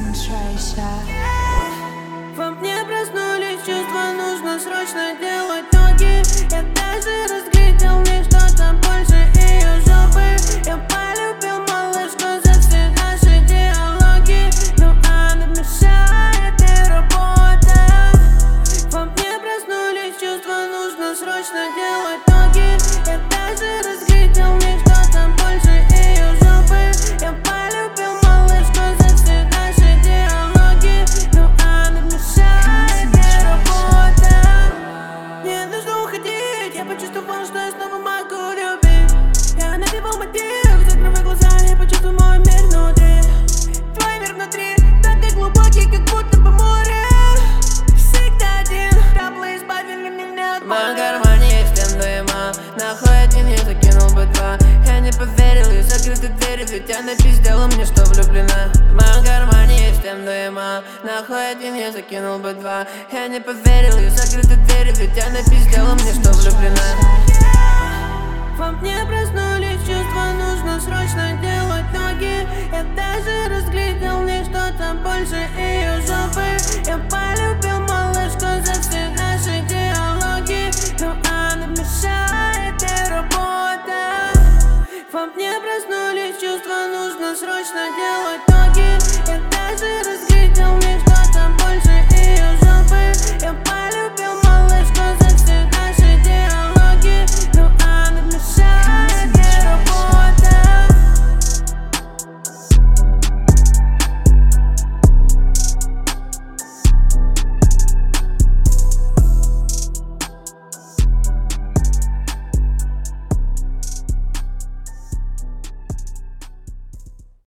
Во мне проснулись чувства, нужно срочно делать ноги. Я даже разглядел в ней что-то больше ее жопы. Я полюбил малышку за все наши диалоги, но она мешает и работа. Во мне проснулись чувства, нужно срочно делать ноги. Я даже разглядел в ней что-то больше ее жопы. Я полюбил малышку за все наши диалоги, но она мешает и работа. Мне нужно уходить, я почувствовал, что я снова могу любить. Я напевал мотив, закрывай глаза, я почувствую мой мир внутри. Твой мир внутри, такой глубокий, как будто бы море. Всегда один, таблы избавили меня от боли. В моем кармане есть МДМА, нахуй один я закинул бы два. Я не поверил, и закрыты двери, ведь она пиздела мне, что влюблена. В моем кармане есть МДМА, нахуй один я закинул бы два. Я не поверил, и закрыты двери, ведь она пиздела мне, что влюблена. Во мне проснулись чувства, нужно срочно делать ноги. Я даже разглядел в ней что-то больше